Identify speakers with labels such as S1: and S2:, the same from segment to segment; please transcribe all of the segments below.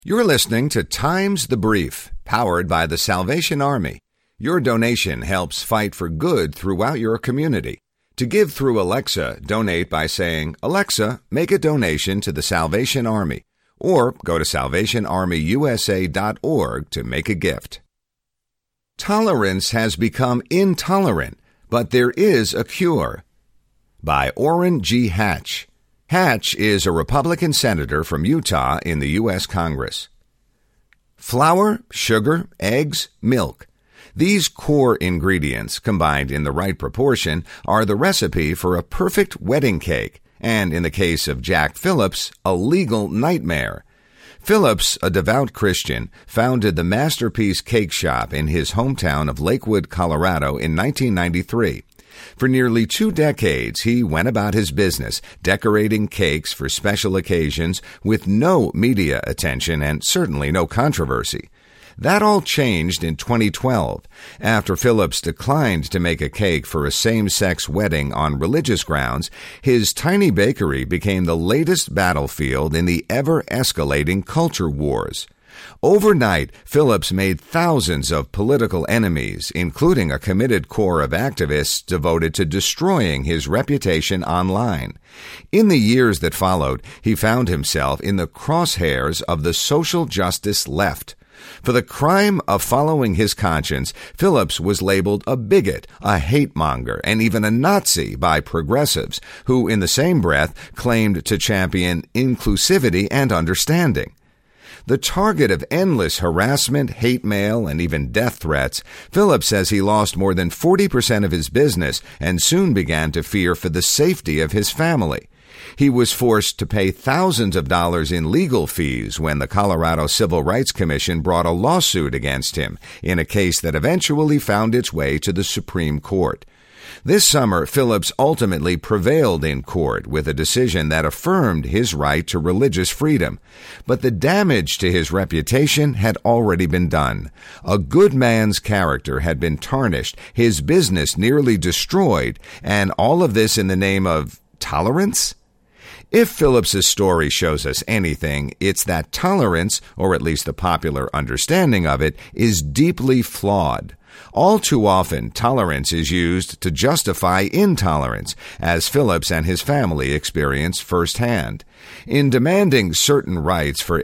S1: You're listening to Times the Brief, powered by the Salvation Army. Your donation helps fight for good throughout your community. To give through Alexa, donate by saying, "Alexa, make a donation to the Salvation Army," or go to salvationarmyusa.org to make a gift. Tolerance has become intolerant, but there is a cure. By Orrin G. Hatch. Hatch is a Republican senator from Utah in the U.S. Congress. Flour, sugar, eggs, milk. These core ingredients, combined in the right proportion, are the recipe for a perfect wedding cake, and in the case of Jack Phillips, a legal nightmare. Phillips, a devout Christian, founded the Masterpiece Cake Shop in his hometown of Lakewood, Colorado in 1993. For nearly 2 decades, he went about his business, decorating cakes for special occasions with no media attention and certainly no controversy. That all changed in 2012, after Phillips declined to make a cake for a same-sex wedding on religious grounds. His tiny bakery became the latest battlefield in the ever-escalating culture wars. Overnight, Phillips made thousands of political enemies, including a committed core of activists devoted to destroying his reputation online. In the years that followed, he found himself in the crosshairs of the social justice left. For the crime of following his conscience, Phillips was labeled a bigot, a hate-monger, and even a Nazi by progressives, who in the same breath claimed to champion inclusivity and understanding. The target of endless harassment, hate mail, and even death threats, Phillips says he lost more than 40% of his business and soon began to fear for the safety of his family. He was forced to pay thousands of dollars in legal fees when the Colorado Civil Rights Commission brought a lawsuit against him in a case that eventually found its way to the Supreme Court. This summer, Phillips ultimately prevailed in court with a decision that affirmed his right to religious freedom. But the damage to his reputation had already been done. A good man's character had been tarnished, his business nearly destroyed, and all of this in the name of tolerance? If Phillips's story shows us anything, it's that tolerance, or at least the popular understanding of it, is deeply flawed. All too often, tolerance is used to justify intolerance, as Phillips and his family experienced firsthand. In demanding certain rights for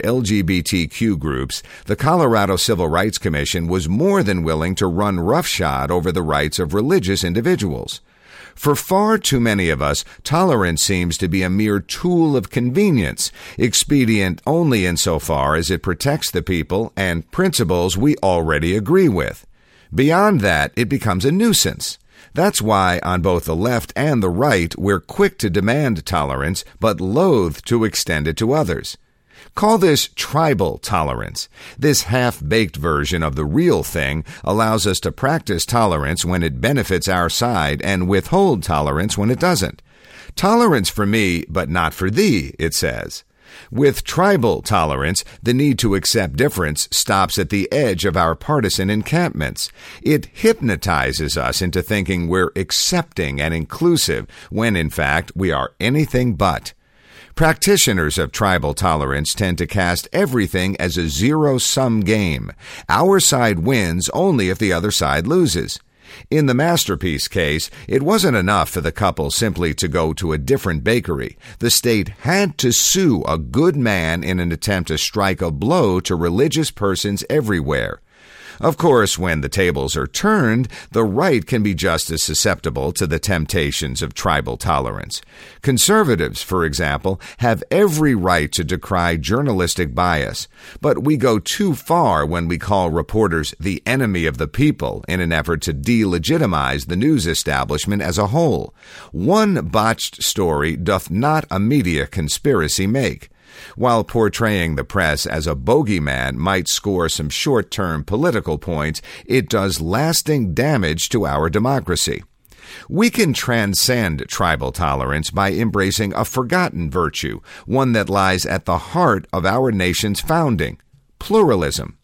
S1: LGBTQ groups, the Colorado Civil Rights Commission was more than willing to run roughshod over the rights of religious individuals. For far too many of us, tolerance seems to be a mere tool of convenience, expedient only insofar as it protects the people and principles we already agree with. Beyond that, it becomes a nuisance. That's why, on both the left and the right, we're quick to demand tolerance, but loath to extend it to others. Call this tribal tolerance. This half-baked version of the real thing allows us to practice tolerance when it benefits our side and withhold tolerance when it doesn't. Tolerance for me, but not for thee, it says. With tribal tolerance, the need to accept difference stops at the edge of our partisan encampments. It hypnotizes us into thinking we're accepting and inclusive, when in fact we are anything but. Practitioners of tribal tolerance tend to cast everything as a zero-sum game. Our side wins only if the other side loses. In the Masterpiece case, it wasn't enough for the couple simply to go to a different bakery. The state had to sue a good man in an attempt to strike a blow to religious persons everywhere. Of course, when the tables are turned, the right can be just as susceptible to the temptations of tribal tolerance. Conservatives, for example, have every right to decry journalistic bias, but we go too far when we call reporters the enemy of the people in an effort to delegitimize the news establishment as a whole. One botched story doth not a media conspiracy make. While portraying the press as a bogeyman might score some short-term political points, it does lasting damage to our democracy. We can transcend tribal tolerance by embracing a forgotten virtue, one that lies at the heart of our nation's founding: pluralism.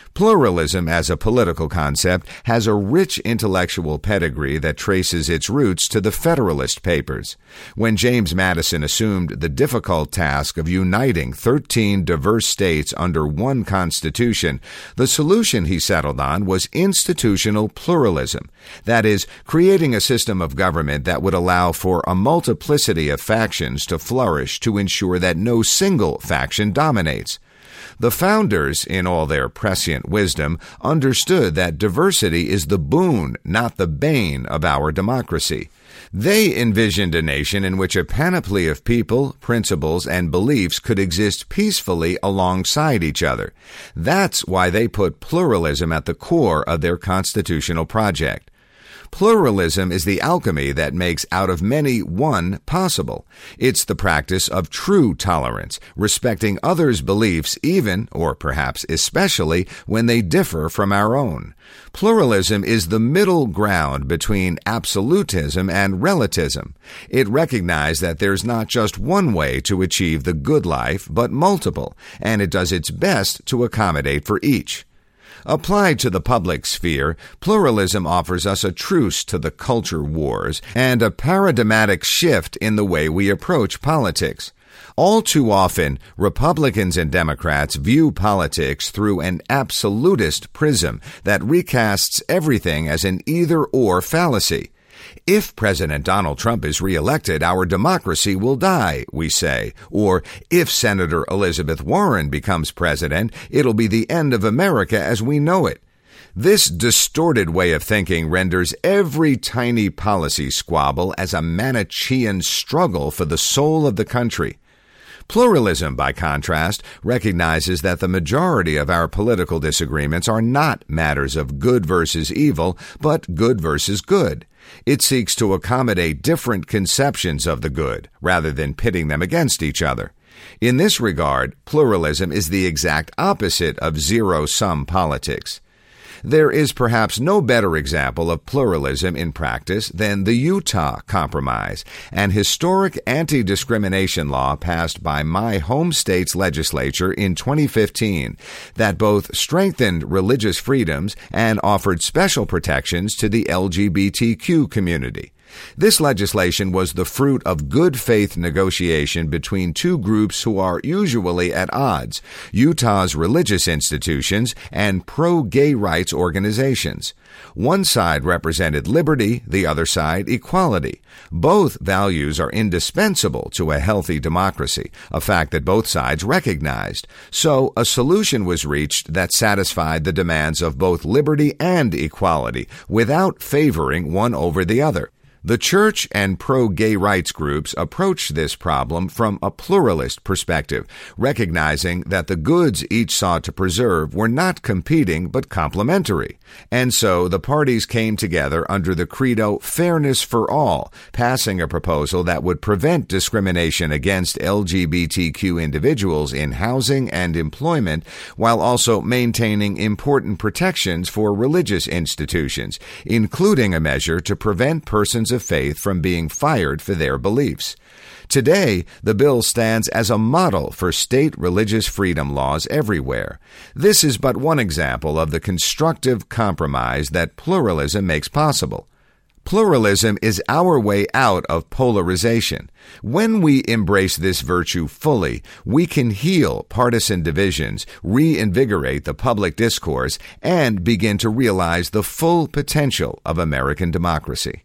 S1: Pluralism as a political concept has a rich intellectual pedigree that traces its roots to the Federalist Papers. When James Madison assumed the difficult task of uniting 13 diverse states under one constitution, the solution he settled on was institutional pluralism. That is, creating a system of government that would allow for a multiplicity of factions to flourish to ensure that no single faction dominates. The founders, in all their prescient wisdom, understood that diversity is the boon, not the bane, of our democracy. They envisioned a nation in which a panoply of people, principles, and beliefs could exist peacefully alongside each other. That's why they put pluralism at the core of their constitutional project. Pluralism is the alchemy that makes out of many one possible. It's the practice of true tolerance, respecting others' beliefs even, or perhaps especially, when they differ from our own. Pluralism is the middle ground between absolutism and relativism. It recognizes that there's not just one way to achieve the good life, but multiple, and it does its best to accommodate for each. Applied to the public sphere, pluralism offers us a truce to the culture wars and a paradigmatic shift in the way we approach politics. All too often, Republicans and Democrats view politics through an absolutist prism that recasts everything as an either-or fallacy. If President Donald Trump is reelected, our democracy will die, we say. Or, if Senator Elizabeth Warren becomes president, it'll be the end of America as we know it. This distorted way of thinking renders every tiny policy squabble as a Manichaean struggle for the soul of the country. Pluralism, by contrast, recognizes that the majority of our political disagreements are not matters of good versus evil, but good versus good. It seeks to accommodate different conceptions of the good, rather than pitting them against each other. In this regard, pluralism is the exact opposite of zero-sum politics. There is perhaps no better example of pluralism in practice than the Utah Compromise, an historic anti-discrimination law passed by my home state's legislature in 2015 that both strengthened religious freedoms and offered special protections to the LGBTQ community. This legislation was the fruit of good faith negotiation between two groups who are usually at odds, Utah's religious institutions and pro-gay rights organizations. One side represented liberty, the other side equality. Both values are indispensable to a healthy democracy, a fact that both sides recognized. So a solution was reached that satisfied the demands of both liberty and equality without favoring one over the other. The church and pro-gay rights groups approached this problem from a pluralist perspective, recognizing that the goods each sought to preserve were not competing but complementary. And so the parties came together under the credo Fairness for All, passing a proposal that would prevent discrimination against LGBTQ individuals in housing and employment, while also maintaining important protections for religious institutions, including a measure to prevent persons of faith from being fired for their beliefs. Today, the bill stands as a model for state religious freedom laws everywhere. This is but one example of the constructive compromise that pluralism makes possible. Pluralism is our way out of polarization. When we embrace this virtue fully, we can heal partisan divisions, reinvigorate the public discourse, and begin to realize the full potential of American democracy.